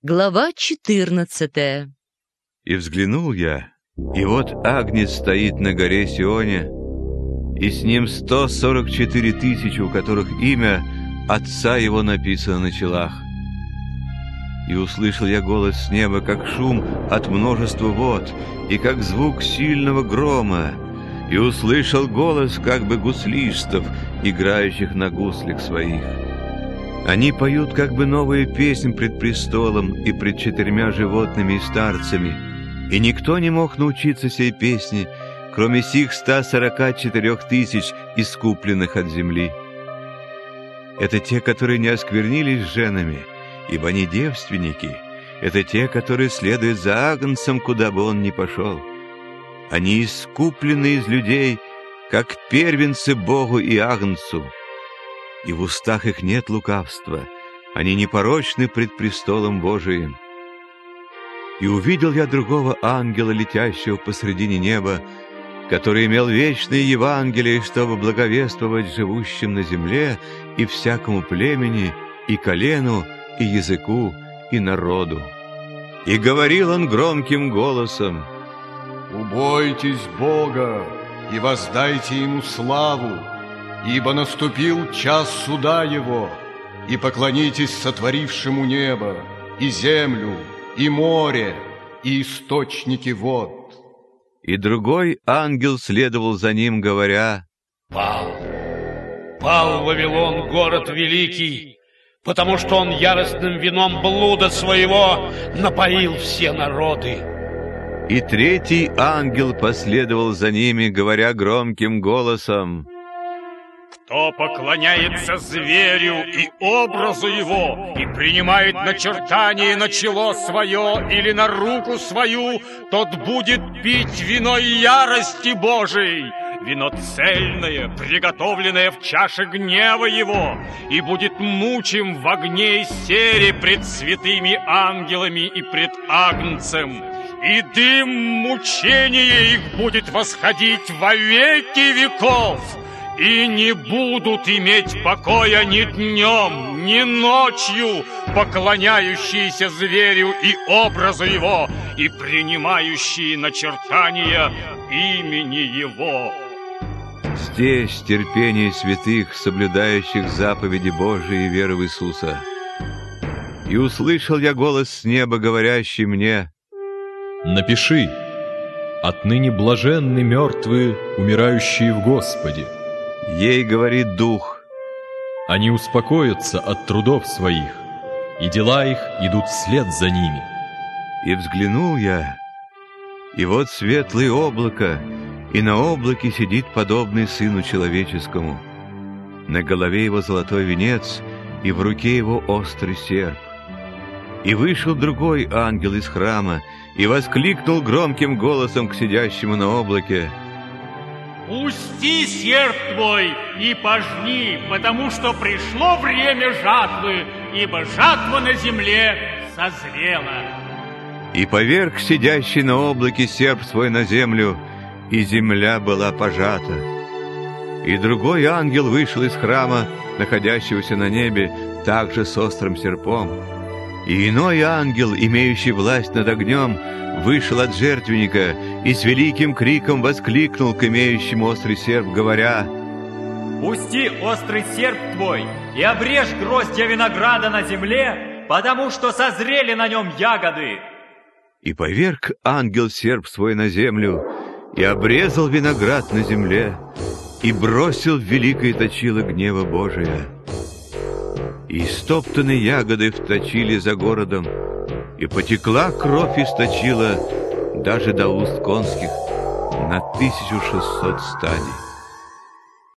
Глава 14. И взглянул я, и вот Агнец стоит на горе Сионе, и с ним 144 тысячи, у которых имя Отца его написано на челах. И услышал я голос с неба, как шум от множества вод, и как звук сильного грома, и услышал голос как бы гуслистов, играющих на гуслях своих. Они поют как бы новые песни пред престолом и пред 4 животными и старцами, и никто не мог научиться сей песни, кроме сих 144 тысяч, искупленных от земли. Это те, которые не осквернились с женами, ибо они девственники. Это те, которые следуют за Агнцем, куда бы он ни пошел. Они искуплены из людей, как первенцы Богу и Агнцу. И в устах их нет лукавства, они непорочны пред престолом Божиим. И увидел я другого ангела, летящего посредине неба, который имел вечное Евангелие, чтобы благовествовать живущим на земле и всякому племени, и колену, и языку, и народу. И говорил он громким голосом: «Убойтесь Бога и воздайте Ему славу, ибо наступил час суда Его, и поклонитесь сотворившему небо, и землю, и море, и источники вод». И другой ангел следовал за ним, говоря: «Пал Вавилон, город великий, потому что он яростным вином блуда своего напоил все народы». И третий ангел последовал за ними, говоря громким голосом: «Кто поклоняется зверю и образу его, и принимает начертание на чело свое или на руку свою, тот будет пить вино ярости Божией, вино цельное, приготовленное в чаше гнева его, и будет мучим в огне и сере пред святыми ангелами и пред Агнцем, и дым мучения их будет восходить во веки веков. И не будут иметь покоя ни днем, ни ночью поклоняющиеся зверю и образу его, и принимающие начертания имени его». Здесь терпение святых, соблюдающих заповеди Божии и веры в Иисуса. И услышал я голос с неба, говорящий мне: «Напиши: отныне блаженны мертвые, умирающие в Господе». Ей говорит Дух: они успокоятся от трудов своих, и дела их идут вслед за ними. И взглянул я, и вот светлое облако, и на облаке сидит подобный Сыну Человеческому. На голове его золотой венец, и в руке его острый серп. И вышел другой ангел из храма, и воскликнул громким голосом к сидящему на облаке: «Пусти серп твой и пожни, потому что пришло время жатвы, ибо жатва на земле созрела». И поверг сидящий на облаке серп свой на землю, и земля была пожата. И другой ангел вышел из храма, находящегося на небе, также с острым серпом. И иной ангел, имеющий власть над огнем, вышел от жертвенника и с великим криком воскликнул к имеющему острый серп, говоря: «Пусти острый серп твой и обрежь гроздья винограда на земле, потому что созрели на нем ягоды». И поверг ангел серп свой на землю, и обрезал виноград на земле, и бросил в великое точило гнева Божия. И стоптанные ягоды вточили за городом, и потекла кровь из точила даже до уст конских на 1600 стадий.